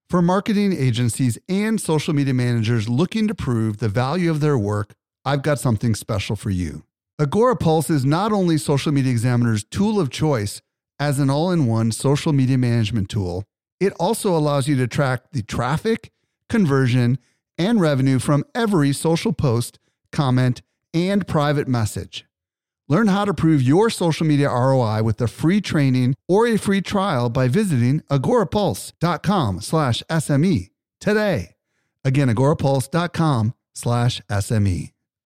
For marketing agencies and social media managers looking to prove the value of their work, I've got something special for you. Agorapulse is not only Social Media Examiner's tool of choice as an all-in-one social media management tool, it also allows you to track the traffic, conversion, and revenue from every social post, comment, and private message. Learn how to prove your social media ROI with a free training or a free trial by visiting agorapulse.com/SME today. Again, agorapulse.com/SME.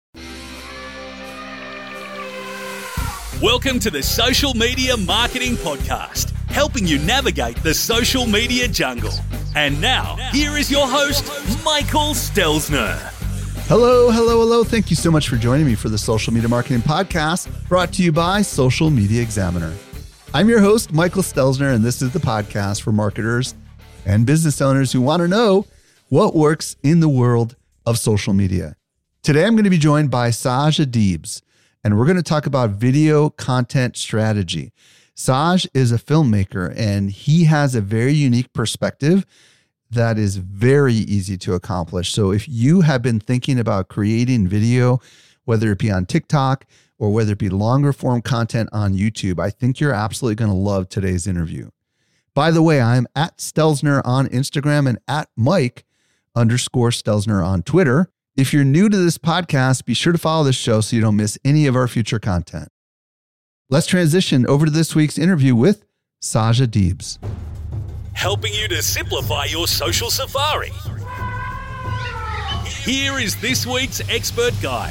Welcome to the Social Media Marketing Podcast, helping you navigate the social media jungle. And now, here is your host, Michael Stelzner. Hello. Thank you so much for joining me for the Social Media Marketing Podcast, brought to you by Social Media Examiner. I'm your host, Michael Stelzner, and this is the podcast for marketers and business owners who want to know what works in the world of social media. Today, I'm going to be joined by Saj Adibs, and we're going to talk about video content strategy. Saj is a filmmaker, and he has a very unique perspective that is very easy to accomplish. So if you have been thinking about creating video, whether it be on TikTok or whether it be longer form content on YouTube, I think you're absolutely going to love today's interview. By the way, I'm at Stelzner on Instagram and at Mike_Stelzner on Twitter. If you're new to this podcast, be sure to follow this show so you don't miss any of our future content. Let's transition over to this week's interview with Saj Adibs. Helping you to simplify your social safari. Here is this week's expert guide.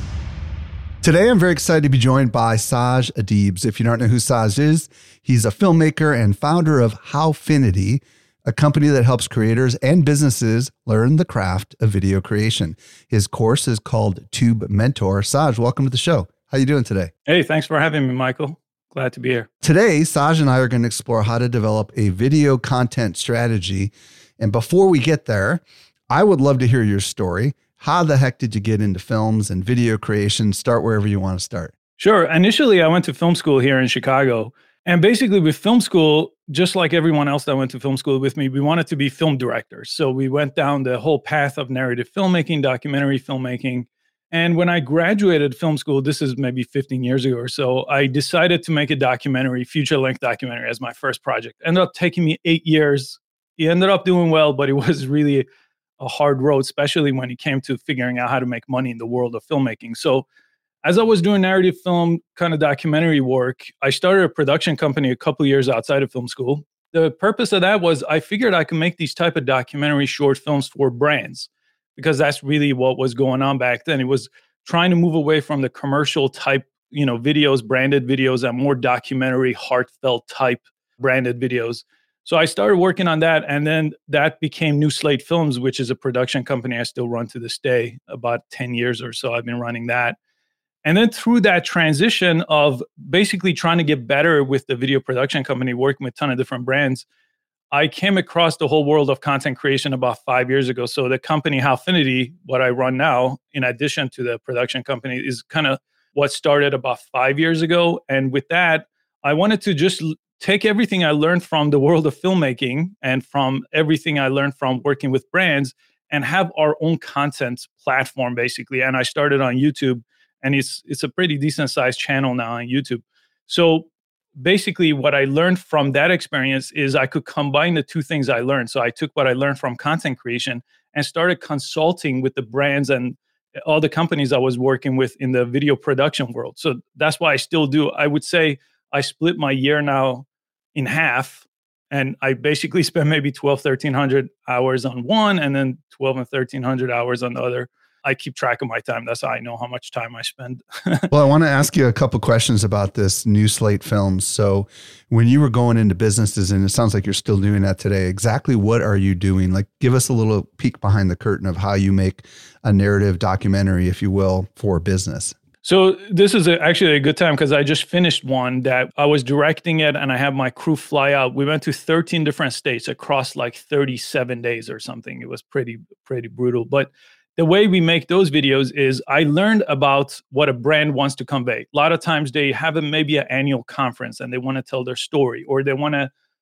Today, I'm very excited to be joined by Saj Adibs. If you don't know who Saj is, he's a filmmaker and founder of Howfinity, a company that helps creators and businesses learn the craft of video creation. His course is called Tube Mentor. Saj, welcome to the show. How are you doing today? Hey, thanks for having me, Michael. Glad to be here. Today, Saj and I are going to explore how to develop a video content strategy. And before we get there, I would love to hear your story. How the heck did you get into films and video creation? Start wherever you want to start. Sure. Initially, I went to film school here in Chicago. And basically with film school, just like everyone else that went to film school with me, we wanted to be film directors. So we went down the whole path of narrative filmmaking, documentary filmmaking. And when I graduated film school, this is maybe 15 years ago or so, I decided to make a documentary, feature-length documentary as my first project. Ended up taking me 8 years. It ended up doing well, but it was really a hard road, especially when it came to figuring out how to make money in the world of filmmaking. So as I was doing narrative film kind of documentary work, I started a production company a couple of years outside of film school. The purpose of that was I figured I could make these type of documentary short films for brands, because that's really what was going on back then. It was trying to move away from the commercial type, videos, branded videos, and more documentary, heartfelt type branded videos. So I started working on that, and then that became New Slate Films, which is a production company I still run to this day. About 10 years or so I've been running that. And then through that transition of basically trying to get better with the video production company, working with a ton of different brands, I came across the whole world of content creation about 5 years ago. So the company Howfinity, what I run now, in addition to the production company, is kind of what started about 5 years ago. And with that, I wanted to just take everything I learned from the world of filmmaking and from everything I learned from working with brands and have our own content platform, basically. And I started on YouTube, and it's a pretty decent sized channel now on YouTube. So basically, what I learned from that experience is I could combine the two things I learned. So I took what I learned from content creation and started consulting with the brands and all the companies I was working with in the video production world. So that's why I still do. I would say I split my year now in half, and I basically spend maybe 1,300 hours on one and then 1,200 and 1,300 hours on the other. I keep track of my time. That's how I know how much time I spend. Well, I want to ask you a couple questions about this New Slate Films. So when you were going into businesses, and it sounds like you're still doing that today, exactly what are you doing? Like, give us a little peek behind the curtain of how you make a narrative documentary, if you will, for business. So this is actually a good time because I just finished one that I was directing it and I have my crew fly out. We went to 13 different states across like 37 days or something. It was pretty brutal. But the way we make those videos is I learned about what a brand wants to convey. A lot of times they have maybe an annual conference and they want to tell their story, or they want to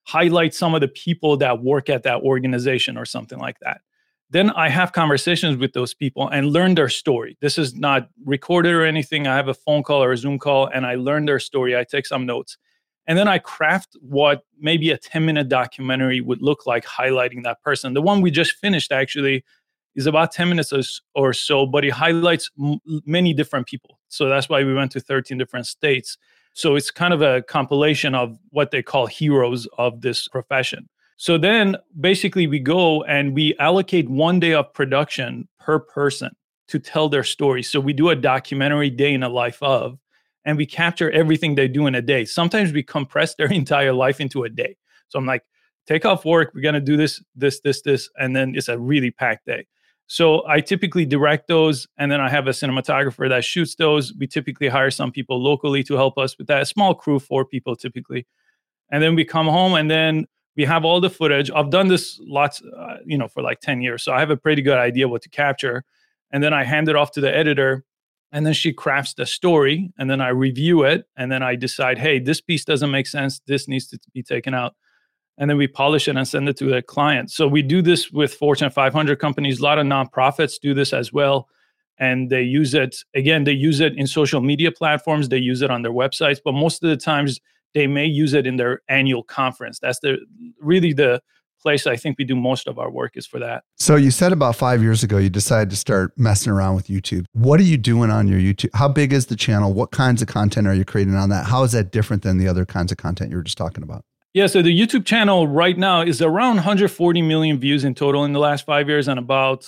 highlight some of the people that work at that organization or something like that. Then I have conversations with those people and learn their story. This is not recorded or anything. I have a phone call or a Zoom call and I learn their story. I take some notes. And then I craft what maybe a 10-minute documentary would look like, highlighting that person. The one we just finished actually is about 10 minutes or so, but it highlights many different people. So that's why we went to 13 different states. So it's kind of a compilation of what they call heroes of this profession. So then basically we go and we allocate 1 day of production per person to tell their story. So we do a documentary day in the life of, and we capture everything they do in a day. Sometimes we compress their entire life into a day. So I'm like, take off work, we're going to do this, and then it's a really packed day. So I typically direct those, and then I have a cinematographer that shoots those. We typically hire some people locally to help us with that, a small crew, 4 people typically. And then we come home, and then we have all the footage. I've done this lots, for like 10 years. So I have a pretty good idea what to capture. And then I hand it off to the editor, and then she crafts the story, and then I review it, and then I decide, hey, this piece doesn't make sense. This needs to be taken out. And then we polish it and send it to the client. So we do this with Fortune 500 companies. A lot of nonprofits do this as well. And they use it, again, they use it in social media platforms. They use it on their websites, but most of the times they may use it in their annual conference. That's really the place I think we do most of our work is for that. So you said about 5 years ago, you decided to start messing around with YouTube. What are you doing on your YouTube? How big is the channel? What kinds of content are you creating on that? How is that different than the other kinds of content you were just talking about? Yeah, so the YouTube channel right now is around 140 million views in total in the last 5 years and about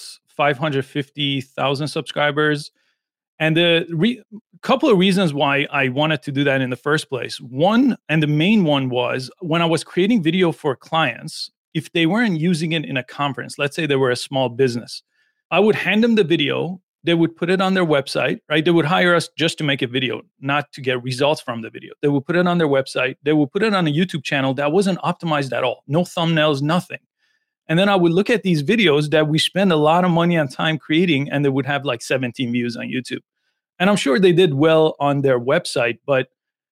550,000 subscribers. And the couple of reasons why I wanted to do that in the first place. One, and the main one was when I was creating video for clients, if they weren't using it in a conference, let's say they were a small business, I would hand them the video. They would put it on their website, right? They would hire us just to make a video, not to get results from the video. They would put it on their website. They would put it on a YouTube channel that wasn't optimized at all. No thumbnails, nothing. And then I would look at these videos that we spend a lot of money and time creating, and they would have like 17 views on YouTube. And I'm sure they did well on their website, but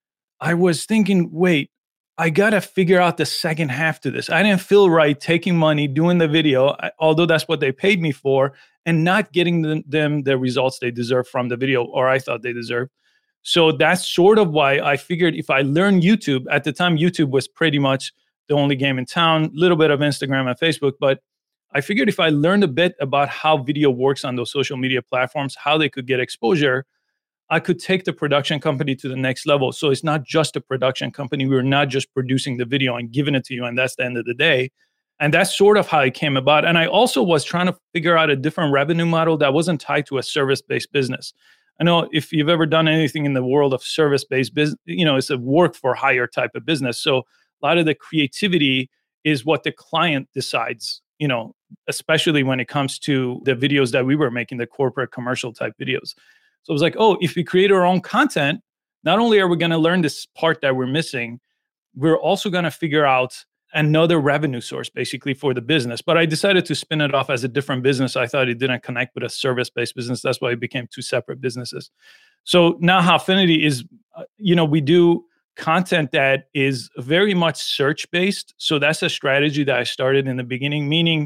I was thinking, wait, I got to figure out the second half to this. I didn't feel right taking money, doing the video, although that's what they paid me for, and not getting them the results they deserve from the video, or I thought they deserved. So that's sort of why I figured if I learn YouTube, at the time, YouTube was pretty much the only game in town, a little bit of Instagram and Facebook, but I figured if I learned a bit about how video works on those social media platforms, how they could get exposure, I could take the production company to the next level. So it's not just a production company. We're not just producing the video and giving it to you, and that's the end of the day. And that's sort of how it came about. And I also was trying to figure out a different revenue model that wasn't tied to a service-based business. I know if you've ever done anything in the world of service-based business, it's a work for hire type of business. So a lot of the creativity is what the client decides, especially when it comes to the videos that we were making, the corporate commercial type videos. So it was like, oh, if we create our own content, not only are we going to learn this part that we're missing, we're also going to figure out another revenue source basically for the business. But I decided to spin it off as a different business. I thought it didn't connect with a service-based business. That's why it became 2 separate businesses. So now Howfinity is, we do content that is very much search-based. So that's a strategy that I started in the beginning, meaning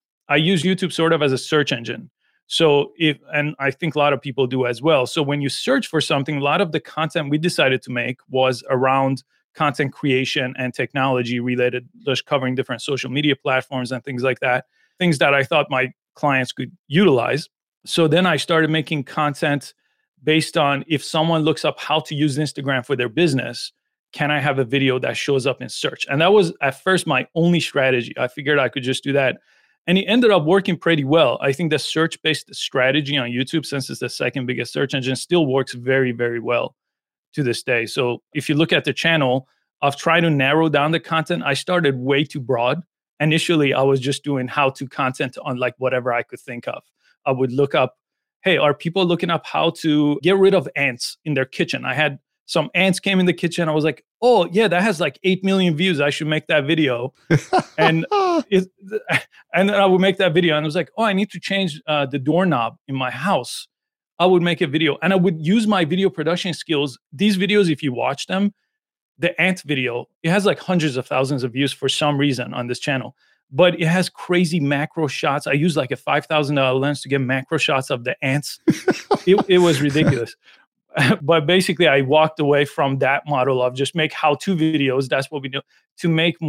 I use YouTube sort of as a search engine. So and I think a lot of people do as well. So when you search for something, a lot of the content we decided to make was around content creation and technology related, just covering different social media platforms and things like that, things that I thought my clients could utilize. So then I started making content based on if someone looks up how to use Instagram for their business, can I have a video that shows up in search? And that was at first my only strategy. I figured I could just do that. And it ended up working pretty well. I think the search-based strategy on YouTube, since it's the second biggest search engine, still works very, very well to this day. So if you look at the channel, I've tried to narrow down the content. I started way too broad. Initially, I was just doing how-to content on like whatever I could think of. I would look up, hey, are people looking up how to get rid of ants in their kitchen? I had some ants came in the kitchen. I was like, oh, yeah, that has like 8 million views. I should make that video. and then I would make that video. And I was like, oh, I need to change the doorknob in my house. I would make a video. And I would use my video production skills. These videos, if you watch them, the ant video, it has like hundreds of thousands of views for some reason on this channel, but it has crazy macro shots. I used like a $5,000 lens to get macro shots of the ants. It was ridiculous. But basically, I walked away from that model of just make how-to videos. That's what we do, to make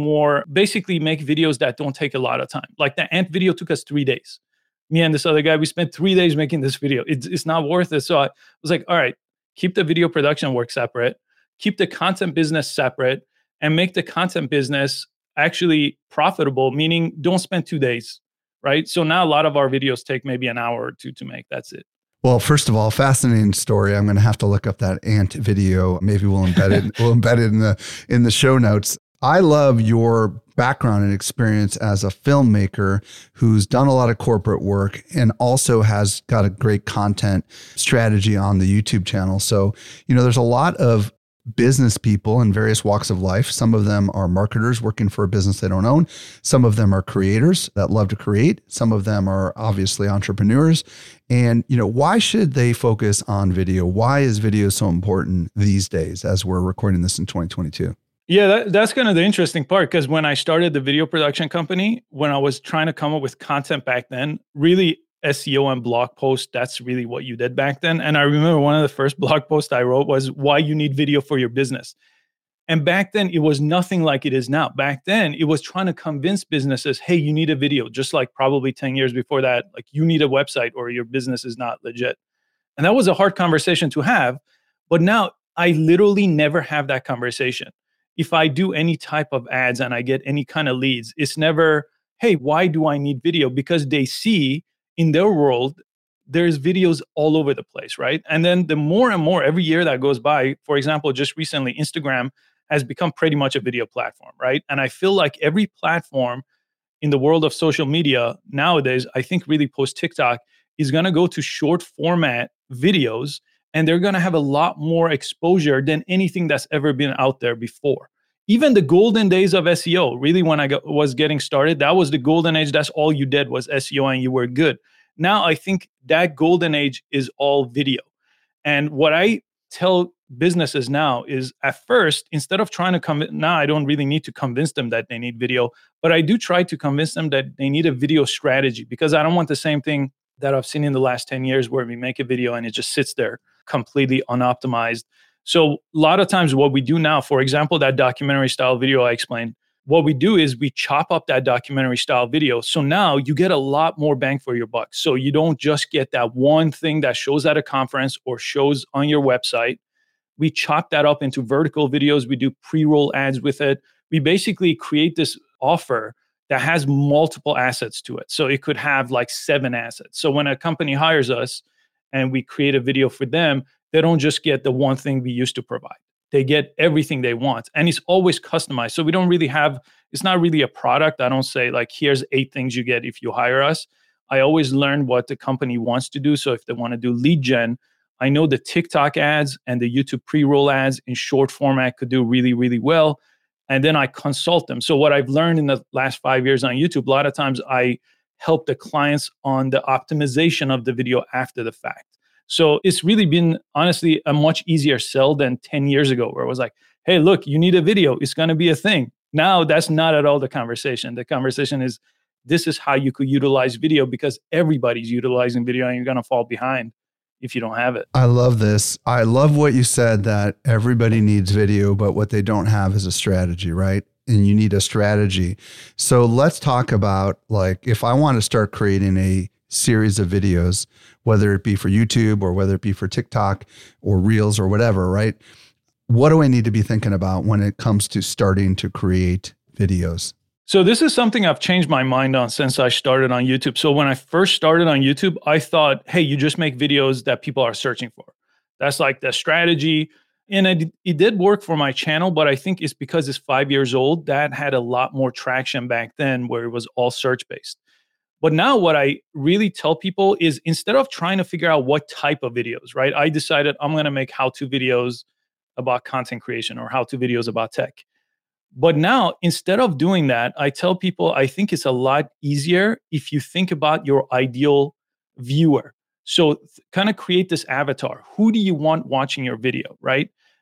videos that don't take a lot of time. Like the ant video took us 3 days. Me and this other guy, we spent 3 days making this video. It's not worth it. So I was like, all right, keep the video production work separate, keep the content business separate, and make the content business actually profitable, meaning don't spend 2 days, right? So now a lot of our videos take maybe an hour or two to make. That's it. Well, first of all, fascinating story. I'm going to have to look up that ant video. Maybe we'll embed it. We'll embed it in the show notes. I love your background and experience as a filmmaker who's done a lot of corporate work and also has got a great content strategy on the YouTube channel. So, there's a lot of business people in various walks of life. Some of them are marketers working for a business they don't own. Some of them are creators that love to create. Some of them are obviously entrepreneurs. And, why should they focus on video? Why is video so important these days as we're recording this in 2022? Yeah, that's kind of the interesting part, because when I started the video production company, when I was trying to come up with content back then, really SEO and blog posts, that's really what you did back then. And I remember one of the first blog posts I wrote was why you need video for your business. And back then it was nothing like it is now. Back then it was trying to convince businesses, hey, you need a video, just like probably 10 years before that, like you need a website or your business is not legit. And that was a hard conversation to have. But now I literally never have that conversation. If I do any type of ads and I get any kind of leads, it's never, hey, why do I need video? Because they see in their world, there's videos all over the place, right? And then the more and more every year that goes by, for example, just recently, Instagram has become pretty much a video platform, right? And I feel like every platform in the world of social media nowadays, I think really post TikTok, is going to go to short format videos, and they're going to have a lot more exposure than anything that's ever been out there before. Even the golden days of SEO, really when I was getting started, that was the golden age. That's all you did was SEO and you were good. Now I think that golden age is all video. And what I tell businesses now is, at first, instead of trying to now I don't really need to convince them that they need video, but I do try to convince them that they need a video strategy, because I don't want the same thing that I've seen in the last 10 years where we make a video and it just sits there completely unoptimized. So a lot of times what we do now, for example, that documentary style video I explained, what we do is we chop up that documentary style video. So now you get a lot more bang for your buck. So you don't just get that one thing that shows at a conference or shows on your website. We chop that up into vertical videos. We do pre-roll ads with it. We basically create this offer that has multiple assets to it. So it could have like 7 assets. So when a company hires us and we create a video for them, they don't just get the one thing we used to provide. They get everything they want. And it's always customized. So we don't really have, it's not really a product. I don't say like, here's 8 things you get if you hire us. I always learn what the company wants to do. So if they want to do lead gen, I know the TikTok ads and the YouTube pre-roll ads in short format could do really, really well. And then I consult them. So what I've learned in the last 5 years on YouTube, a lot of times I help the clients on the optimization of the video after the fact. So it's really been, honestly, a much easier sell than 10 years ago, where it was like, hey, look, you need a video. It's going to be a thing. Now, that's not at all the conversation. The conversation is, this is how you could utilize video, because everybody's utilizing video and you're going to fall behind if you don't have it. I love this. I love what you said, that everybody needs video, but what they don't have is a strategy, right? And you need a strategy. So let's talk about, like, if I want to start creating a series of videos, whether it be for YouTube or whether it be for TikTok or Reels or whatever, right? What do I need to be thinking about when it comes to starting to create videos? So this is something I've changed my mind on since I started on YouTube. So when I first started on YouTube, I thought, hey, you just make videos that people are searching for. That's like the strategy. And it did work for my channel, but I think it's because it's 5 years old. That had a lot more traction back then, where it was all search-based. But now what I really tell people is, instead of trying to figure out what type of videos, right? I decided I'm going to make how-to videos about content creation or how-to videos about tech. But now, instead of doing that, I tell people, I think it's a lot easier if you think about your ideal viewer. So kind of create this avatar. Who do you want watching your video, right?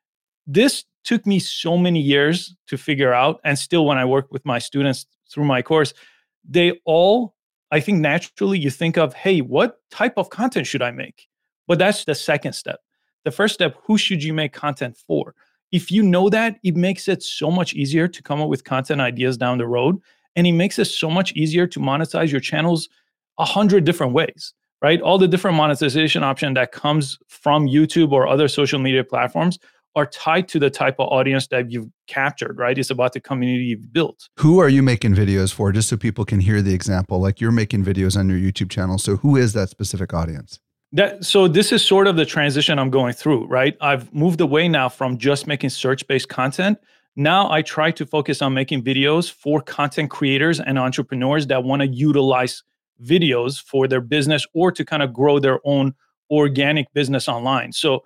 this took me so many years to figure out. And still, when I work with my students through my course, they all, I think naturally you think of, hey, what type of content should I make? But that's the second step. The first step, who should you make content for? If you know that, it makes it so much easier to come up with content ideas down the road. And it makes it so much easier to monetize your channels 100 different ways, right? All the different monetization options that comes from YouTube or other social media platforms are tied to the type of audience that you've captured, right? It's about the community you've built. Who are you making videos for? Just so people can hear the example, like you're making videos on your YouTube channel. So who is that specific audience? So this is sort of the transition I'm going through, right? I've moved away now from just making search-based content. Now I try to focus on making videos for content creators and entrepreneurs that want to utilize videos for their business or to kind of grow their own organic business online. So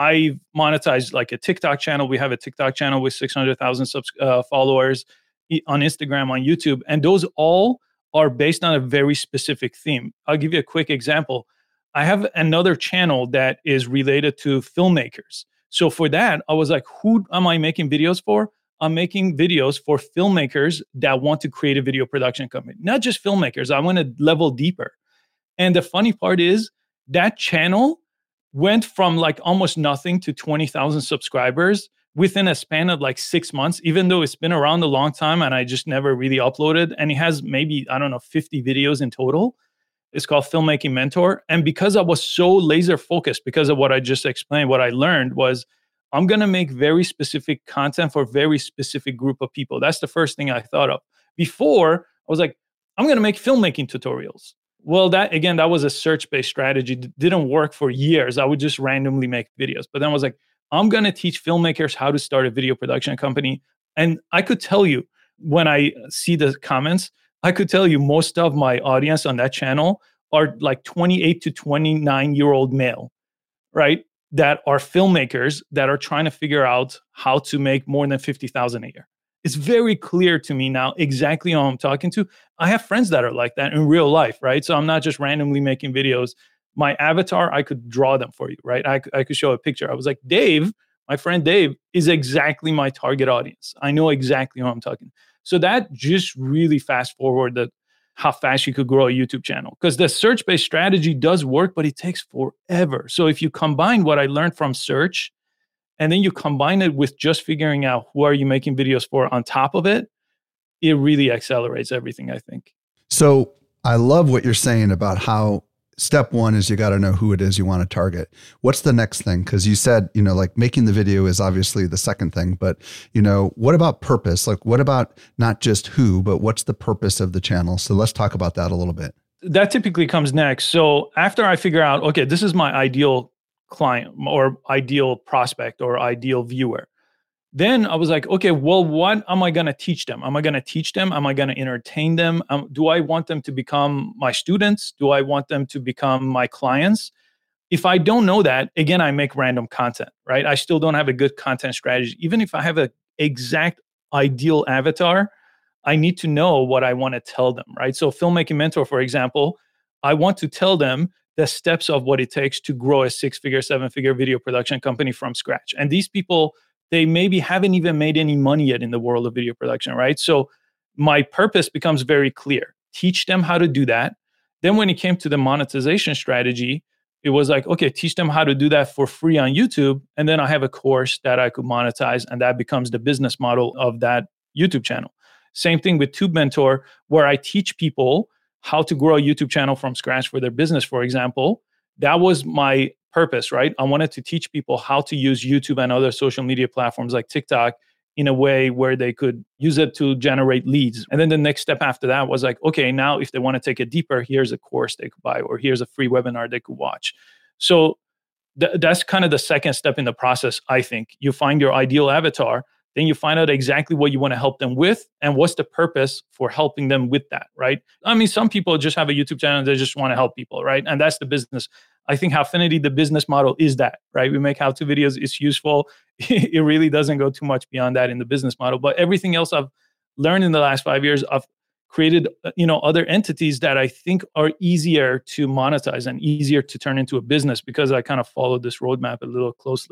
I monetize like a TikTok channel. We have a TikTok channel with 600,000 followers, on Instagram, on YouTube, and those all are based on a very specific theme. I'll give you a quick example. I have another channel that is related to filmmakers. So for that, I was like, who am I making videos for? I'm making videos for filmmakers that want to create a video production company, not just filmmakers. I want to level deeper. And the funny part is that channel went from like almost nothing to 20,000 subscribers within a span of like 6 months, even though it's been around a long time and I just never really uploaded. And it has maybe, 50 videos in total. It's called Filmmaking Mentor. And because I was so laser focused, because of what I just explained, what I learned was I'm going to make very specific content for a very specific group of people. That's the first thing I thought of. Before, I was like, I'm going to make filmmaking tutorials. Well, that was a search-based strategy. Didn't work for years. I would just randomly make videos. But then I was like, I'm going to teach filmmakers how to start a video production company. And I could tell you, when I see the comments, I could tell you most of my audience on that channel are like 28 to 29-year-old male, right? That are filmmakers that are trying to figure out how to make more than $50,000 a year. It's very clear to me now exactly who I'm talking to. I have friends that are like that in real life, right? So I'm not just randomly making videos. My avatar, I could draw them for you, right? I could show a picture. I was like, Dave, my friend Dave, is exactly my target audience. I know exactly who I'm talking. So that just really fast forwarded how fast you could grow a YouTube channel. Because the search-based strategy does work, but it takes forever. So if you combine what I learned from search, and then you combine it with just figuring out who are you making videos for on top of it, it really accelerates everything, I think. So I love what you're saying about how step one is you got to know who it is you want to target. What's the next thing? Because you said, like making the video is obviously the second thing, but what about purpose? Like what about not just who, but what's the purpose of the channel? So let's talk about that a little bit. That typically comes next. So after I figure out, okay, this is my ideal client or ideal prospect or ideal viewer, then I was like, okay, well, what am I going to teach them? Am I going to teach them? Am I going to entertain them? Do I want them to become my students? Do I want them to become my clients? If I don't know that, again, I make random content, right? I still don't have a good content strategy. Even if I have an exact ideal avatar, I need to know what I want to tell them, right? So Filmmaking Mentor, for example, I want to tell them the steps of what it takes to grow a 6-figure, 7-figure video production company from scratch. And these people, they maybe haven't even made any money yet in the world of video production, right? So my purpose becomes very clear. Teach them how to do that. Then when it came to the monetization strategy, it was like, okay, teach them how to do that for free on YouTube. And then I have a course that I could monetize, and that becomes the business model of that YouTube channel. Same thing with Tube Mentor, where I teach people how to grow a YouTube channel from scratch for their business, for example. That was my purpose, right? I wanted to teach people how to use YouTube and other social media platforms like TikTok in a way where they could use it to generate leads. And then the next step after that was like, okay, now if they want to take it deeper, here's a course they could buy, or here's a free webinar they could watch. So that's kind of the second step in the process, I think. You find your ideal avatar, then you find out exactly what you want to help them with and what's the purpose for helping them with that, right? I mean, some people just have a YouTube channel and they just want to help people, right? And that's the business. I think Howfinity, the business model is that, right? We make how-to videos. It's useful. It really doesn't go too much beyond that in the business model. But everything else I've learned in the last 5 years, I've created, other entities that I think are easier to monetize and easier to turn into a business because I kind of followed this roadmap a little closely.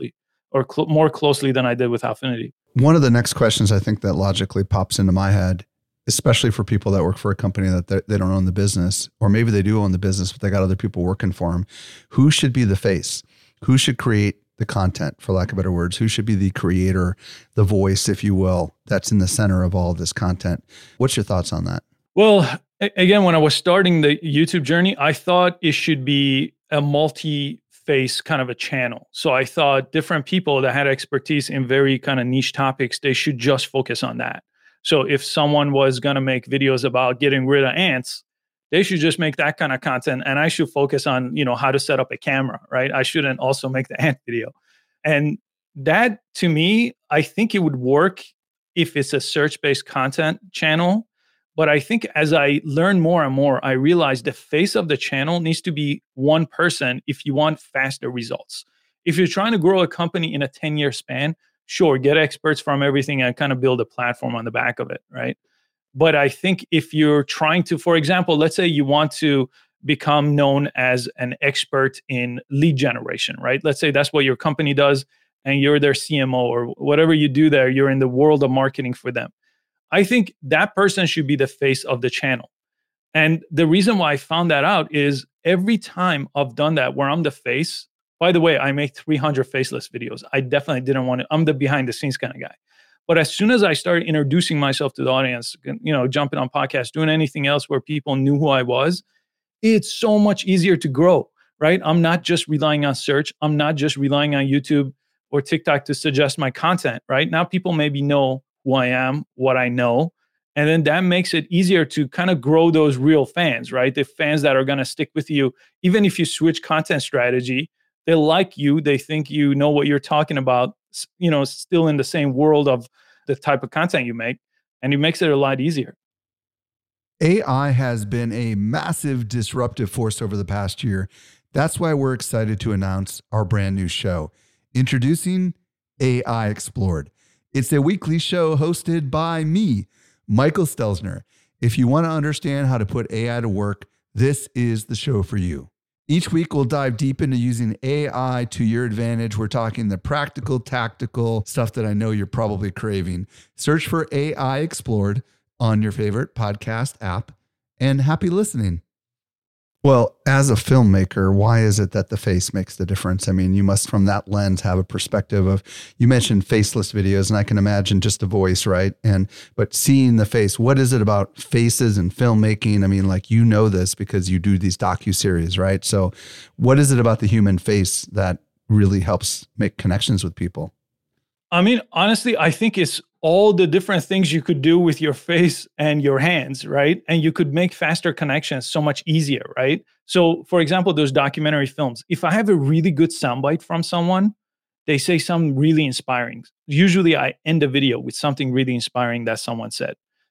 or more closely than I did with Affinity. One of the next questions I think that logically pops into my head, especially for people that work for a company that they don't own the business, or maybe they do own the business, but they got other people working for them. Who should be the face? Who should create the content, for lack of better words? Who should be the creator, the voice, if you will, that's in the center of all of this content? What's your thoughts on that? Well, again, when I was starting the YouTube journey, I thought it should be a multi-face kind of a channel. So I thought different people that had expertise in very kind of niche topics, they should just focus on that. So if someone was going to make videos about getting rid of ants, they should just make that kind of content, and I should focus on, how to set up a camera, right? I shouldn't also make the ant video. And that, to me, I think it would work if it's a search-based content channel. But I think as I learn more and more, I realize the face of the channel needs to be one person if you want faster results. If you're trying to grow a company in a 10-year span, sure, get experts from everything and kind of build a platform on the back of it, right? But I think if you're trying to, for example, let's say you want to become known as an expert in lead generation, right? Let's say that's what your company does and you're their CMO or whatever you do there, you're in the world of marketing for them. I think that person should be the face of the channel. And the reason why I found that out is every time I've done that where I'm the face, by the way, I make 300 faceless videos. I definitely didn't want to, I'm the behind the scenes kind of guy. But as soon as I started introducing myself to the audience, jumping on podcasts, doing anything else where people knew who I was, it's so much easier to grow, right? I'm not just relying on search. I'm not just relying on YouTube or TikTok to suggest my content, right? Now people maybe know who I am, what I know, and then that makes it easier to kind of grow those real fans, right? The fans that are going to stick with you, even if you switch content strategy, they like you, they think you know what you're talking about, still in the same world of the type of content you make, and it makes it a lot easier. AI has been a massive disruptive force over the past year. That's why we're excited to announce our brand new show, introducing AI Explored. It's a weekly show hosted by me, Michael Stelzner. If you want to understand how to put AI to work, this is the show for you. Each week, we'll dive deep into using AI to your advantage. We're talking the practical, tactical stuff that I know you're probably craving. Search for AI Explored on your favorite podcast app, and happy listening. Well, as a filmmaker, why is it that the face makes the difference? I mean, you must, from that lens, have a perspective of, you mentioned faceless videos, and I can imagine just a voice, right? But seeing the face, what is it about faces and filmmaking? I mean, like, this because you do these docuseries, right? So what is it about the human face that really helps make connections with people? I mean, honestly, I think it's all the different things you could do with your face and your hands, right? And you could make faster connections so much easier, right? So, for example, those documentary films, if I have a really good soundbite from someone, they say something really inspiring. Usually I end the video with something really inspiring that someone said.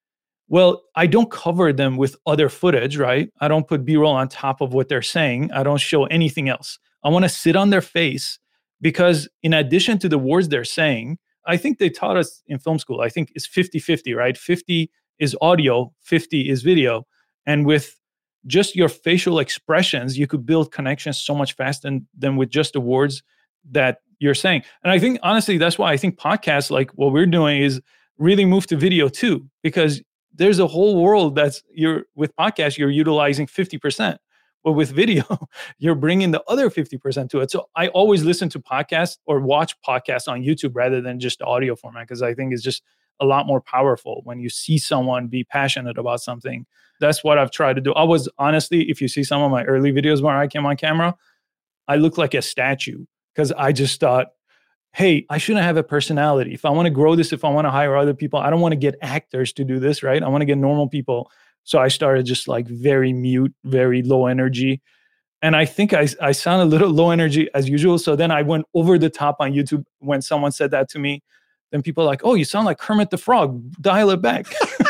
Well, I don't cover them with other footage, right? I don't put B-roll on top of what they're saying. I don't show anything else. I want to sit on their face because in addition to the words they're saying, I think they taught us in film school, I think it's 50-50, right? 50 is audio, 50 is video. And with just your facial expressions, you could build connections so much faster than with just the words that you're saying. And I think, honestly, that's why I think podcasts like what we're doing is really move to video too, because there's a whole world with podcasts, you're utilizing 50%. But with video, you're bringing the other 50% to it. So I always listen to podcasts or watch podcasts on YouTube rather than just the audio format, because I think it's just a lot more powerful when you see someone be passionate about something. That's what I've tried to do. I was honestly, if you see some of my early videos where I came on camera, I look like a statue because I just thought, hey, I shouldn't have a personality. If I want to grow this, if I want to hire other people, I don't want to get actors to do this, right? I want to get normal people. So I started just like very mute, very low energy. And I think I sound a little low energy as usual. So then I went over the top on YouTube when someone said that to me. Then people are like, oh, you sound like Kermit the Frog. Dial it back.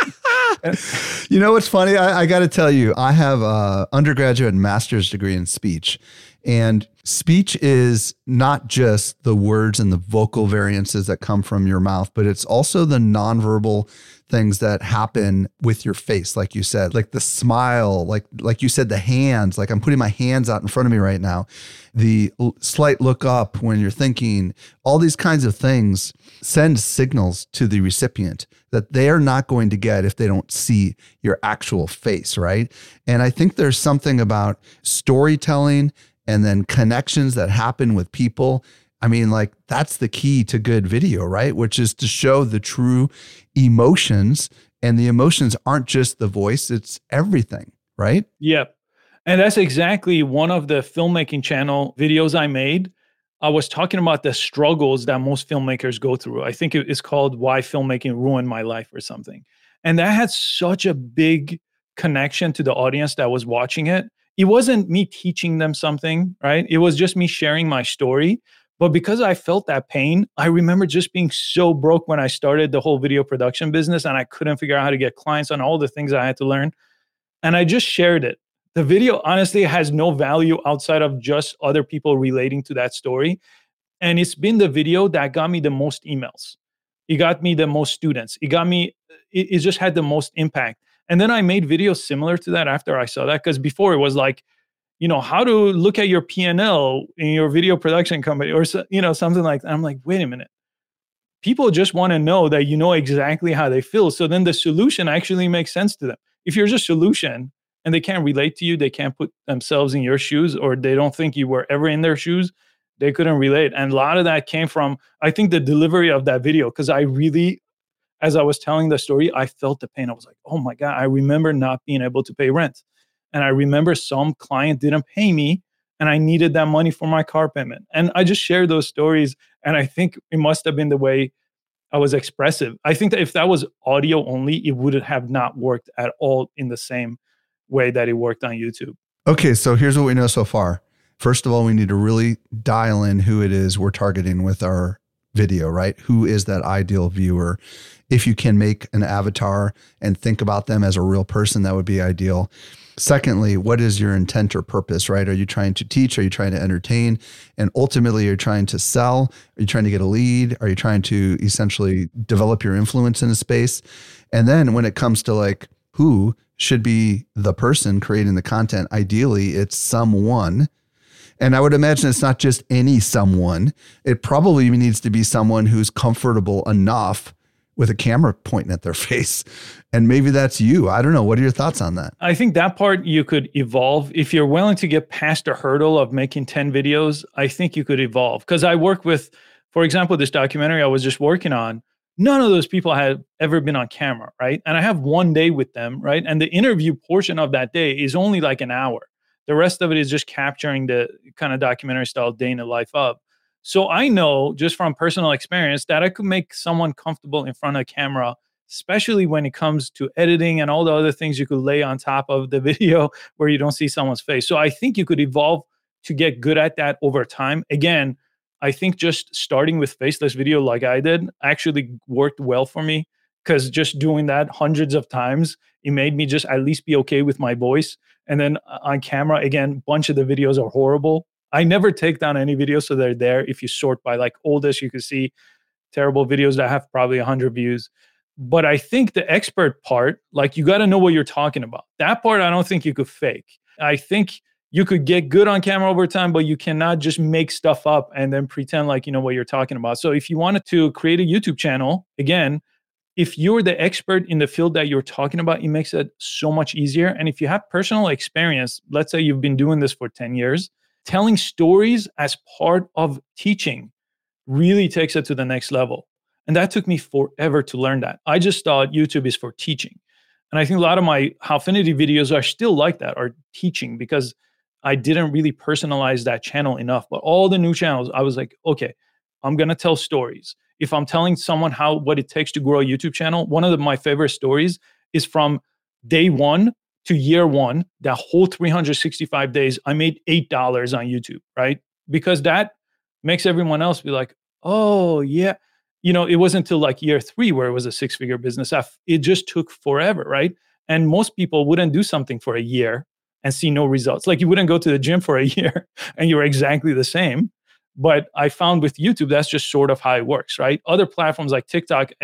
You know what's funny? I got to tell you, I have an undergraduate and master's degree in speech. And speech is not just the words and the vocal variances that come from your mouth, but it's also the nonverbal things that happen with your face, like you said, like the smile, like you said, the hands, like I'm putting my hands out in front of me right now, the slight look up when you're thinking, all these kinds of things send signals to the recipient that they're not going to get if they don't see your actual face, right? And I think there's something about storytelling and then connections that happen with people. I mean, like that's the key to good video, right? Which is to show the true emotions, and the emotions aren't just the voice, it's everything, right? Yep. And that's exactly one of the filmmaking channel videos I made. I was talking about the struggles that most filmmakers go through. I think it's called Why Filmmaking Ruined My Life or something. And that had such a big connection to the audience that was watching it. It wasn't me teaching them something, right? It was just me sharing my story. But because I felt that pain, I remember just being so broke when I started the whole video production business and I couldn't figure out how to get clients on all the things I had to learn. And I just shared it. The video honestly has no value outside of just other people relating to that story. And it's been the video that got me the most emails. It got me the most students. It just had the most impact. And then I made videos similar to that after I saw that, because before it was like, how to look at your P&L in your video production company or, something like that. I'm like, wait a minute. People just want to know that you know exactly how they feel. So then the solution actually makes sense to them. If you're just solution and they can't relate to you, they can't put themselves in your shoes, or they don't think you were ever in their shoes, they couldn't relate. And a lot of that came from, I think, the delivery of that video. Because I really, as I was telling the story, I felt the pain. I was like, oh my God, I remember not being able to pay rent. And I remember some client didn't pay me and I needed that money for my car payment. And I just shared those stories. And I think it must have been the way I was expressive. I think that if that was audio only, it would have not worked at all in the same way that it worked on YouTube. Okay, so here's what we know so far. First of all, we need to really dial in who it is we're targeting with our video, right? Who is that ideal viewer? If you can make an avatar and think about them as a real person, that would be ideal. Secondly, what is your intent or purpose, right? Are you trying to teach? Are you trying to entertain? And ultimately, you're trying to sell? Are you trying to get a lead? Are you trying to essentially develop your influence in a space? And then when it comes to like who should be the person creating the content, ideally, it's someone. And I would imagine it's not just any someone. It probably needs to be someone who's comfortable enough with a camera pointing at their face. And maybe that's you. I don't know. What are your thoughts on that? I think that part you could evolve. If you're willing to get past the hurdle of making 10 videos, I think you could evolve. Because I work with, for example, this documentary I was just working on, none of those people had ever been on camera, right? And I have one day with them, right? And the interview portion of that day is only like an hour. The rest of it is just capturing the kind of documentary style day in the life of. So I know just from personal experience that I could make someone comfortable in front of a camera, especially when it comes to editing and all the other things you could lay on top of the video where you don't see someone's face. So I think you could evolve to get good at that over time. Again, I think just starting with faceless video like I did actually worked well for me, because just doing that hundreds of times, it made me just at least be okay with my voice. And then on camera, again, a bunch of the videos are horrible. I never take down any videos, so they're there. If you sort by like oldest, you can see terrible videos that have probably 100 views. But I think the expert part, like you got to know what you're talking about. That part, I don't think you could fake. I think you could get good on camera over time, but you cannot just make stuff up and then pretend like you know what you're talking about. So if you wanted to create a YouTube channel, again, if you're the expert in the field that you're talking about, it makes it so much easier. And if you have personal experience, let's say you've been doing this for 10 years, telling stories as part of teaching really takes it to the next level. And that took me forever to learn that. I just thought YouTube is for teaching. And I think a lot of my Howfinity videos are still like that, are teaching, because I didn't really personalize that channel enough. But all the new channels, I was like, okay, I'm going to tell stories. If I'm telling someone what it takes to grow a YouTube channel, one of my favorite stories is from day one to year one, that whole 365 days, I made $8 on YouTube, right? Because that makes everyone else be like, oh yeah. It wasn't until like year 3 where it was a 6-figure business. It just took forever, right? And most people wouldn't do something for a year and see no results. Like you wouldn't go to the gym for a year and you're exactly the same. But I found with YouTube, that's just sort of how it works, right? Other platforms like TikTok,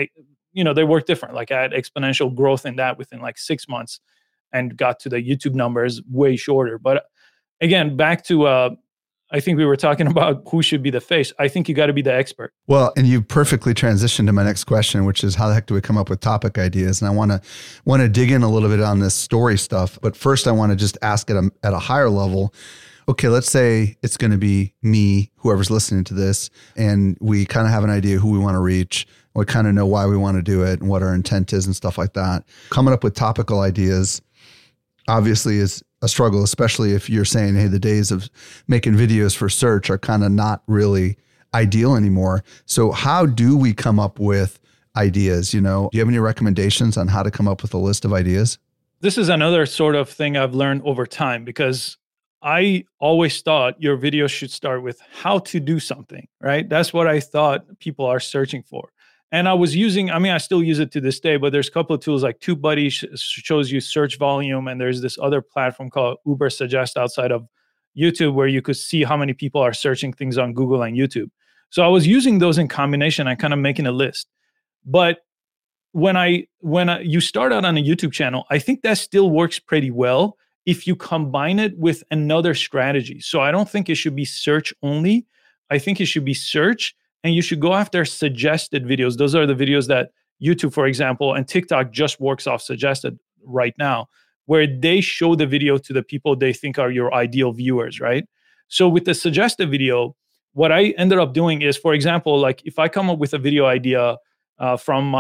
they work different. Like I had exponential growth in that within like 6 months and got to the YouTube numbers way shorter. But again, back to, I think we were talking about who should be the face. I think you got to be the expert. Well, and you perfectly transitioned to my next question, which is how the heck do we come up with topic ideas? And I want to dig in a little bit on this story stuff. But first, I want to just ask at a higher level. Okay, let's say it's going to be me, whoever's listening to this, and we kind of have an idea who we want to reach. We kind of know why we want to do it and what our intent is and stuff like that. Coming up with topical ideas obviously is a struggle, especially if you're saying, hey, the days of making videos for search are kind of not really ideal anymore. So how do we come up with ideas? Do you have any recommendations on how to come up with a list of ideas? This is another sort of thing I've learned over time, because I always thought your video should start with how to do something, right? That's what I thought people are searching for. And I was I still use it to this day, but there's a couple of tools like TubeBuddy shows you search volume. And there's this other platform called Ubersuggest outside of YouTube where you could see how many people are searching things on Google and YouTube. So I was using those in combination and kind of making a list. But when you start out on a YouTube channel, I think that still works pretty well if you combine it with another strategy. So I don't think it should be search only. I think it should be search, and you should go after suggested videos. Those are the videos that YouTube, for example, and TikTok just works off suggested right now, where they show the video to the people they think are your ideal viewers, right? So with the suggested video, what I ended up doing is, for example, like if I come up with a video idea from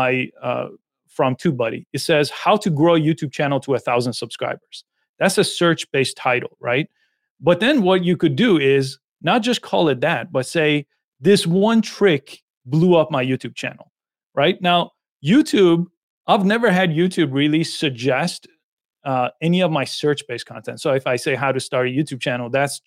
TubeBuddy, it says how to grow a YouTube channel to 1,000 subscribers. That's a search-based title, right? But then what you could do is not just call it that, but say, this one trick blew up my YouTube channel, right? Now, YouTube, I've never had YouTube really suggest any of my search-based content. So if I say how to start a YouTube channel,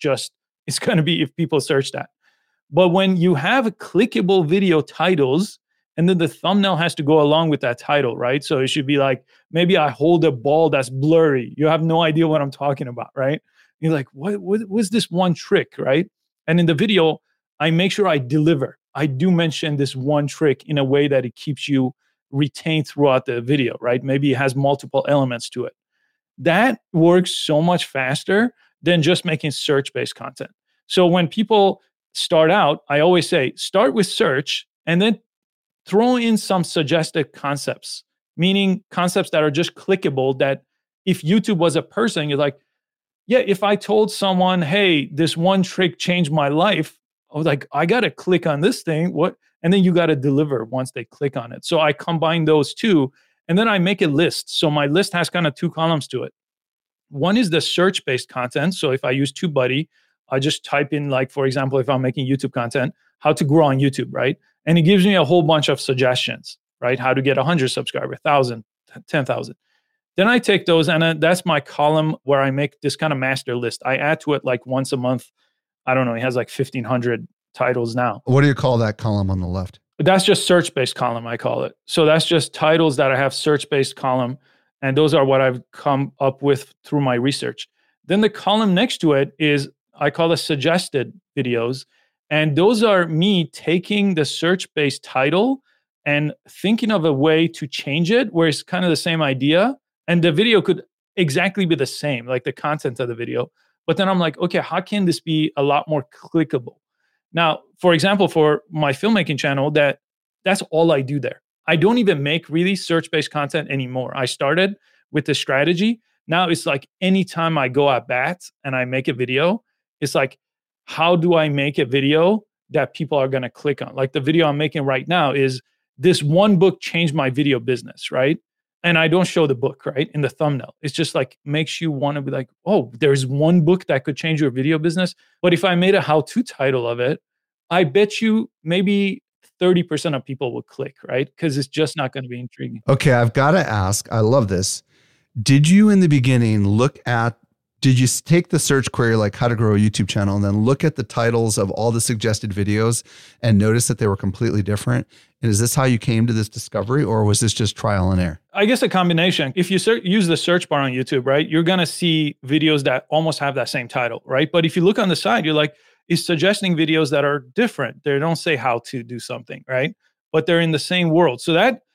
it's going to be if people search that. But when you have clickable video titles, and then the thumbnail has to go along with that title, right? So it should be like, maybe I hold a ball that's blurry. You have no idea what I'm talking about, right? You're like, what was this one trick, right? And in the video, I make sure I deliver. I do mention this one trick in a way that it keeps you retained throughout the video, right? Maybe it has multiple elements to it. That works so much faster than just making search-based content. So when people start out, I always say, start with search and then throw in some suggested concepts, meaning concepts that are just clickable, that if YouTube was a person, you're like, yeah, if I told someone, hey, this one trick changed my life, I was like, I got to click on this thing. What? And then you got to deliver once they click on it. So I combine those two, and then I make a list. So my list has kind of two columns to it. One is the search-based content. So if I use TubeBuddy, I just type in, like, for example, if I'm making YouTube content, how to grow on YouTube, right? And it gives me a whole bunch of suggestions, right? How to get 100 subscribers, 1,000, 10,000. Then I take those, and that's my column where I make this kind of master list. I add to it like once a month. I don't know. It has like 1,500 titles now. What do you call that column on the left? That's just search-based column, I call it. So that's just titles that I have search-based column. And those are what I've come up with through my research. Then the column next to it is, I call it suggested videos. And those are me taking the search-based title and thinking of a way to change it where it's kind of the same idea. And the video could exactly be the same, like the content of the video. But then I'm like, okay, how can this be a lot more clickable? Now, for example, for my filmmaking channel, that's all I do there. I don't even make really search-based content anymore. I started with the strategy. Now it's like anytime I go at bat and I make a video, it's like, how do I make a video that people are going to click on? Like the video I'm making right now is, this one book changed my video business, right? And I don't show the book, right, in the thumbnail. It's just like makes you want to be like, oh, there's one book that could change your video business. But if I made a how-to title of it, I bet you maybe 30% of people will click, right? Because it's just not going to be intriguing. Okay, I've got to ask, I love this. Did you in the beginning did you take the search query like how to grow a YouTube channel and then look at the titles of all the suggested videos and notice that they were completely different? And is this how you came to this discovery, or was this just trial and error? I guess a combination. If you use the search bar on YouTube, right, you're going to see videos that almost have that same title, right? But if you look on the side, you're like, it's suggesting videos that are different. They don't say how to do something, right? But they're in the same world. So that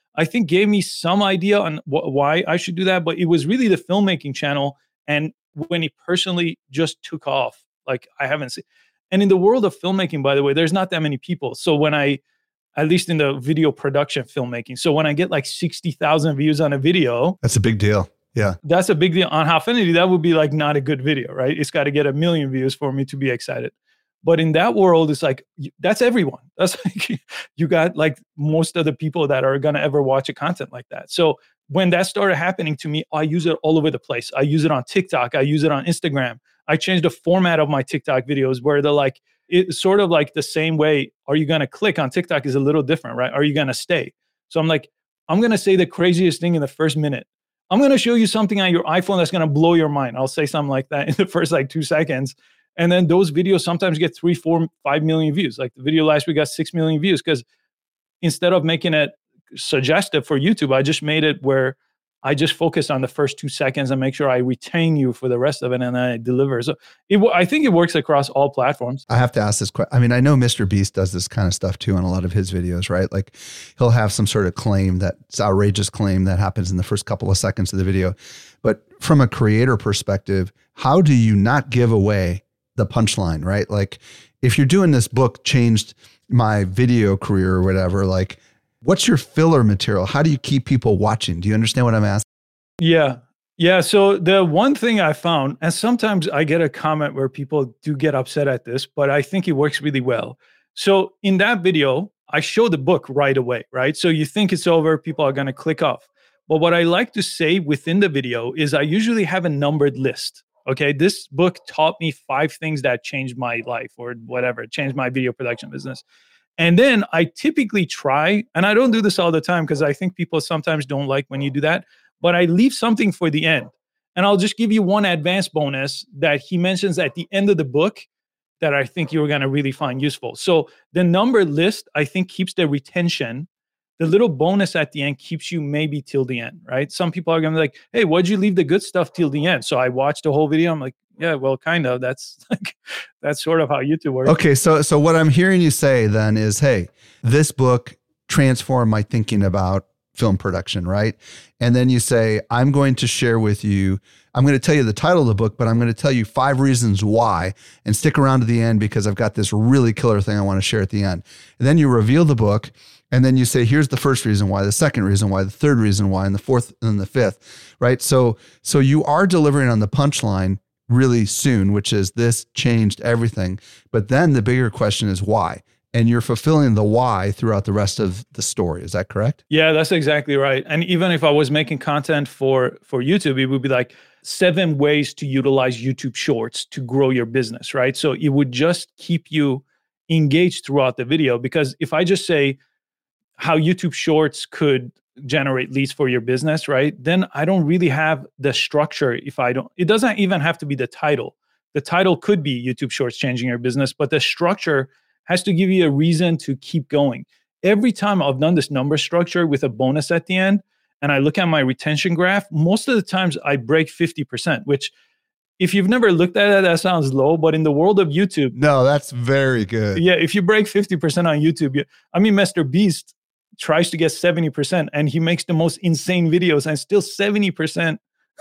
I think gave me some idea on why I should do that. But it was really the filmmaking channel. And when it personally just took off, like I haven't seen. And in the world of filmmaking, by the way, there's not that many people. So when at least in the video production filmmaking, so when I get like 60,000 views on a video, that's a big deal. Yeah. That's a big deal. On Howfinity, that would be like not a good video, right? It's got to get 1 million views for me to be excited. But in that world, it's like, that's everyone. That's like, you got like most of the people that are going to ever watch a content like that. So when that started happening to me, I use it all over the place. I use it on TikTok. I use it on Instagram. I changed the format of my TikTok videos where they're like, it's sort of like the same way. Are you going to click on TikTok is a little different, right? Are you going to stay? So I'm like, I'm going to say the craziest thing in the first minute. I'm going to show you something on your iPhone that's going to blow your mind. I'll say something like that in the first like 2 seconds. And then those videos sometimes get 3, 4, 5 million views. Like the video last week got 6 million views because instead of making it suggestive for YouTube, I just made it where I just focus on the first 2 seconds and make sure I retain you for the rest of it, and then I deliver. So I think it works across all platforms. I have to ask this question. I mean, I know Mr. Beast does this kind of stuff too on a lot of his videos, right? Like he'll have some sort of claim that's outrageous claim that happens in the first couple of seconds of the video. But from a creator perspective, how do you not give away the punchline, right? Like if you're doing this book changed my video career or whatever, like what's your filler material? How do you keep people watching? Do you understand what I'm asking? Yeah. Yeah. So the one thing I found, and sometimes I get a comment where people do get upset at this, but I think it works really well. So in that video, I show the book right away, right? So you think it's over, people are going to click off. But what I like to say within the video is I usually have a numbered list. Okay, this book taught me 5 things that changed my life or whatever, changed my video production business. And then I typically try, and I don't do this all the time because I think people sometimes don't like when you do that, but I leave something for the end. And I'll just give you one advanced bonus that he mentions at the end of the book that I think you're going to really find useful. So the number list, I think, keeps the retention. The little bonus at the end keeps you maybe till the end, right? Some people are going to be like, hey, why'd you leave the good stuff till the end? So I watched the whole video. I'm like, yeah, well, kind of. That's sort of how YouTube works. Okay, so what I'm hearing you say then is, hey, this book transformed my thinking about film production, right? And then you say, I'm going to share with you, I'm going to tell you the title of the book, but I'm going to tell you 5 reasons why, and stick around to the end because I've got this really killer thing I want to share at the end. And then you reveal the book, and then you say, here's the first reason why, the second reason why, the third reason why, and the fourth and the fifth, right? So you are delivering on the punchline really soon, which is this changed everything. But then the bigger question is why? And you're fulfilling the why throughout the rest of the story. Is that correct? Yeah, that's exactly right. And even if I was making content for YouTube, it would be like 7 ways to utilize YouTube Shorts to grow your business, right? So it would just keep you engaged throughout the video. Because if I just say how YouTube Shorts could generate leads for your business, right? Then I don't really have the structure. It doesn't even have to be the title. The title could be YouTube Shorts Changing Your Business, but the structure has to give you a reason to keep going. Every time I've done this number structure with a bonus at the end, and I look at my retention graph, most of the times I break 50%, which if you've never looked at it, that sounds low, but in the world of YouTube. No, that's very good. Yeah, if you break 50% on YouTube, Mr. Beast tries to get 70% and he makes the most insane videos and still 70%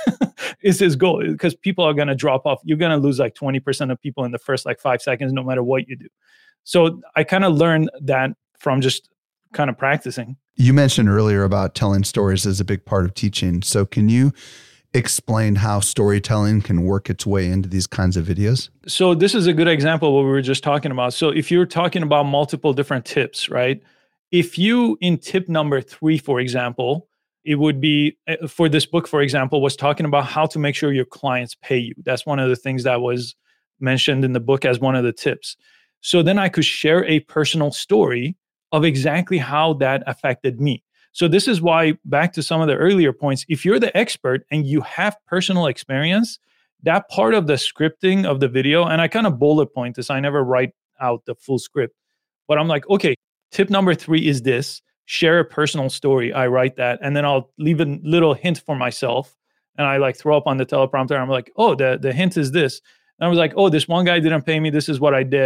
is his goal because people are going to drop off. You're going to lose like 20% of people in the first like 5 seconds, no matter what you do. So I kind of learned that from just kind of practicing. You mentioned earlier about telling stories as a big part of teaching. So can you explain how storytelling can work its way into these kinds of videos? So this is a good example of what we were just talking about. So if you're talking about multiple different tips, right? If you, in tip number 3, for example, it would be, for this book, for example, was talking about how to make sure your clients pay you. That's one of the things that was mentioned in the book as one of the tips. So then I could share a personal story of exactly how that affected me. So this is why, back to some of the earlier points, if you're the expert and you have personal experience, that part of the scripting of the video, and I kind of bullet point this, I never write out the full script, but I'm like, okay, tip number 3 is this, share a personal story. I write that, and then I'll leave a little hint for myself, and I like throw up on the teleprompter. I'm like, oh, the hint is this. And I was like, oh, this one guy didn't pay me. This is what I did.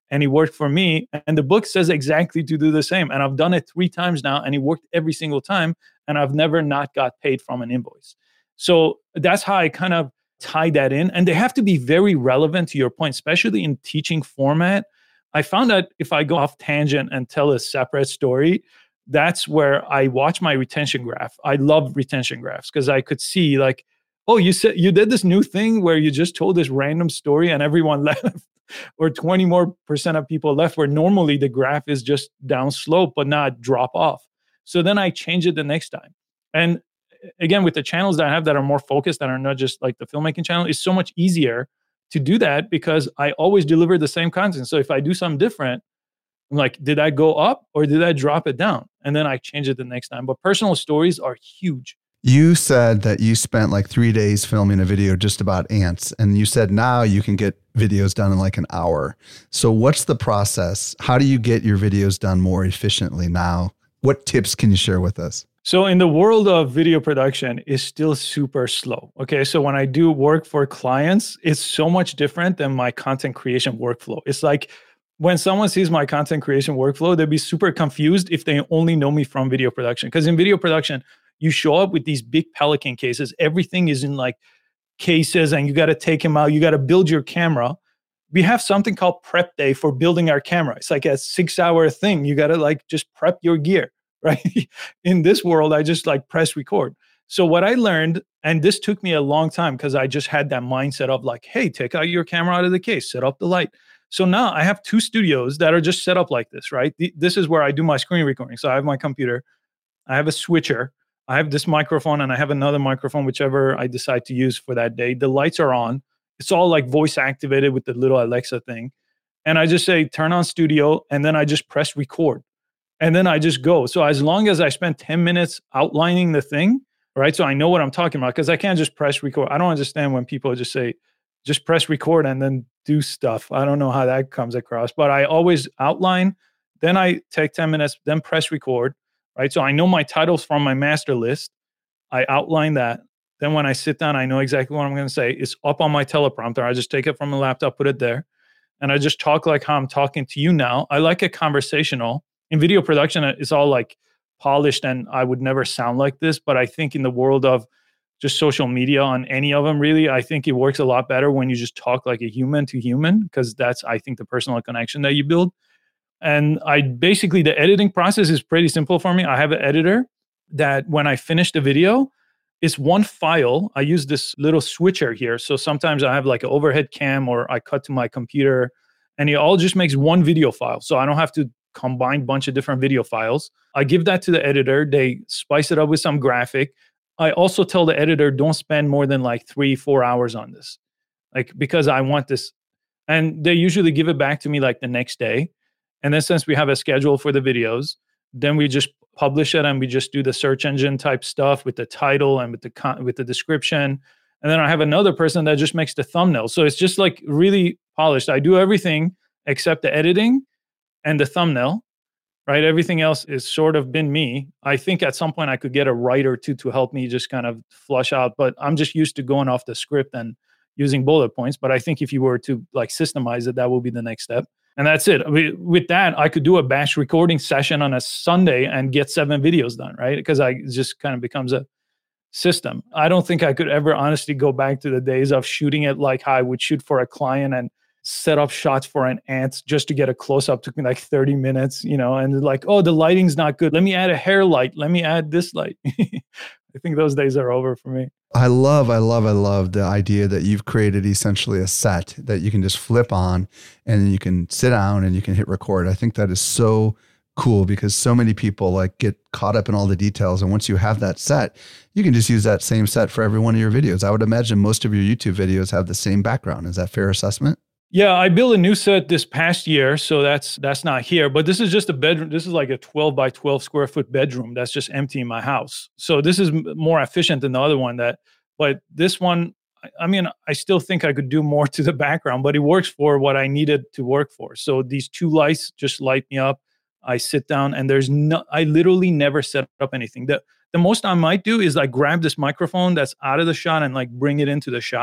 and it worked for me. And the book says exactly to do the same. And I've done it 3 times now, and it worked every single time. And I've never not got paid from an invoice. So that's how I kind of tie that in. And they have to be very relevant to your point, especially in teaching format. I found that if I go off tangent and tell a separate story, that's where I watch my retention graph. I love retention graphs because I could see like, oh, you said you did this new thing where you just told this random story and everyone left, or 20% more of people left, where normally the graph is just down slope but not drop off. So then I change it the next time. And again, with the channels that I have that are more focused, that are not just like the filmmaking channel, it's so much easier to do that because I always deliver the same content. So if I do something different, I'm like, did I go up or did I drop it down? And then I change it the next time. But personal stories are huge. You said that you spent like 3 days filming a video just about ants. And you said now you can get videos done in like an hour. So what's the process? How do you get your videos done more efficiently now? What tips can you share with us? So in the world of video production, it's still super slow. Okay. So when I do work for clients, it's so much different than my content creation workflow. It's like when someone sees my content creation workflow, they'd be super confused if they only know me from video production. Because in video production, you show up with these big Pelican cases. Everything is in like cases and you got to take them out. You got to build your camera. We have something called prep day for building our camera. It's like a 6-hour thing. You got to like just prep your gear, right? In this world, I just like press record. So what I learned, and this took me a long time because I just had that mindset of like, hey, take out your camera out of the case, set up the light. So now I have 2 studios that are just set up like this, right? This is where I do my screen recording. So I have my computer, I have a switcher, I have this microphone, and I have another microphone, whichever I decide to use for that day. The lights are on. It's all like voice activated with the little Alexa thing. And I just say, turn on studio, and then I just press record. And then I just go. So as long as I spend 10 minutes outlining the thing, right? So I know what I'm talking about because I can't just press record. I don't understand when people just say, just press record and then do stuff. I don't know how that comes across, but I always outline, then I take 10 minutes, then press record, right? So I know my titles from my master list. I outline that. Then when I sit down, I know exactly what I'm going to say. It's up on my teleprompter. I just take it from the laptop, put it there, and I just talk like how I'm talking to you now. I like it conversational. In video production, it's all like polished and I would never sound like this, but I think in the world of just social media on any of them, really, I think it works a lot better when you just talk like a human to human, because that's, I think, the personal connection that you build. And the editing process is pretty simple for me. I have an editor that when I finish the video, it's one file. I use this little switcher here. So sometimes I have like an overhead cam or I cut to my computer and it all just makes one video file. So I don't have to combine a bunch of different video files. I give that to the editor. They spice it up with some graphic. I also tell the editor, don't spend more than like 3-4 hours on this, like, because I want this. And they usually give it back to me like the next day. And then since we have a schedule for the videos, then we just publish it and we just do the search engine type stuff with the title and with the description. And then I have another person that just makes the thumbnail. So it's just like really polished. I do everything except the editing and the thumbnail. Right? Everything else is sort of been me. I think at some point I could get a writer to help me just kind of flush out, but I'm just used to going off the script and using bullet points. But I think if you were to like systemize it, that will be the next step. And that's it. With that, I could do a batch recording session on a Sunday and get 7 videos done, right? Because it just kind of becomes a system. I don't think I could ever honestly go back to the days of shooting it like how I would shoot for a client and set up shots for an ant just to get a close up. Took me like 30 minutes, and like, oh, the lighting's not good. Let me add a hair light. Let me add this light. I think those days are over for me. I love the idea that you've created essentially a set that you can just flip on and then you can sit down and you can hit record. I think that is so cool because so many people like get caught up in all the details. And once you have that set, you can just use that same set for every one of your videos. I would imagine most of your YouTube videos have the same background. Is that fair assessment? Yeah, I built a new set this past year, so that's not here. But this is just a bedroom. This is like a 12 by 12 square foot bedroom that's just empty in my house. So this is more efficient than the other one. But this one, I mean, I still think I could do more to the background, but it works for what I needed to work for. So these 2 lights just light me up. I sit down, and I literally never set up anything. The most I might do is like grab this microphone that's out of the shot and like bring it into the shot.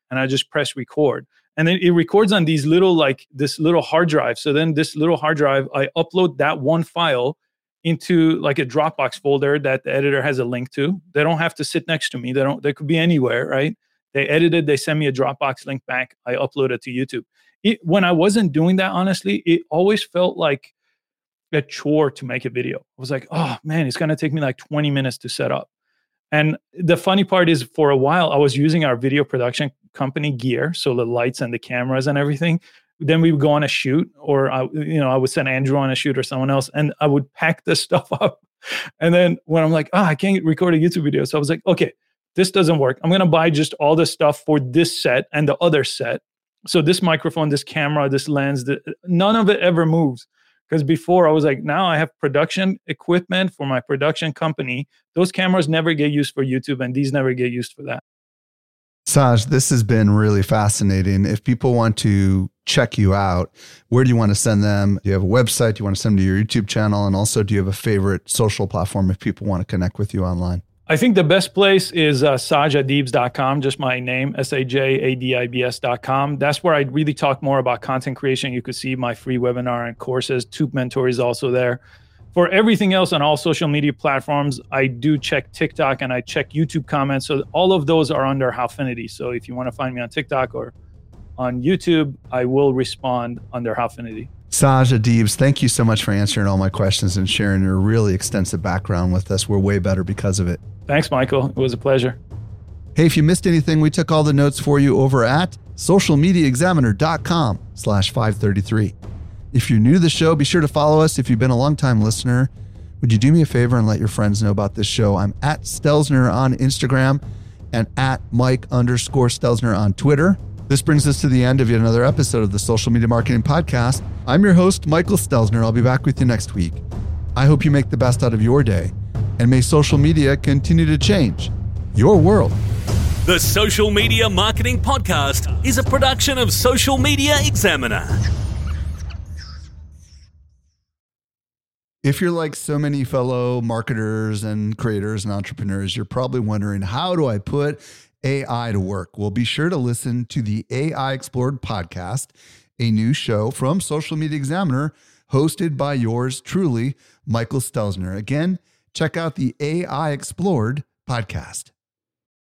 and I just press record. And then it records on these little, like this little hard drive. So then this little hard drive, I upload that one file into like a Dropbox folder that the editor has a link to. They don't have to sit next to me. They could be anywhere, right? They edit it, they send me a Dropbox link back. I upload it to YouTube. When I wasn't doing that, honestly, it always felt like a chore to make a video. I was like, oh man, it's going to take me like 20 minutes to set up. And the funny part is, for a while, I was using our video production company gear, so the lights and the cameras and everything. Then we would go on a shoot, or I would send Andrew on a shoot or someone else, and I would pack this stuff up. And then when I'm like, I can't record a YouTube video, so I was like, okay, this doesn't work. I'm gonna buy just all the stuff for this set and the other set. So this microphone, this camera, this lens, none of it ever moves. Because before I was like, now I have production equipment for my production company. Those cameras never get used for YouTube, and these never get used for that. Saj, this has been really fascinating. If people want to check you out, where do you want to send them? Do you have a website? Do you want to send them to your YouTube channel? And also, do you have a favorite social platform if people want to connect with you online? I think the best place is sajadibs.com, just my name, SAJADIBS.com. That's where I really talk more about content creation. You could see my free webinar and courses. Tube Mentor is also there. For everything else on all social media platforms, I do check TikTok and I check YouTube comments. So all of those are under Howfinity. So if you want to find me on TikTok or on YouTube, I will respond under Howfinity. Saj Adibs, thank you so much for answering all my questions and sharing your really extensive background with us. We're way better because of it. Thanks, Michael. It was a pleasure. Hey, if you missed anything, we took all the notes for you over at socialmediaexaminer.com/533. If you're new to the show, be sure to follow us. If you've been a longtime listener, would you do me a favor and let your friends know about this show? I'm at Stelzner on Instagram and at Mike_Stelzner on Twitter. This brings us to the end of yet another episode of the Social Media Marketing Podcast. I'm your host, Michael Stelzner. I'll be back with you next week. I hope you make the best out of your day, and may social media continue to change your world. The Social Media Marketing Podcast is a production of Social Media Examiner. If you're like so many fellow marketers and creators and entrepreneurs, you're probably wondering, how do I put AI to work? Well, be sure to listen to the AI Explored podcast, a new show from Social Media Examiner, hosted by yours truly, Michael Stelzner. Again, check out the AI Explored podcast.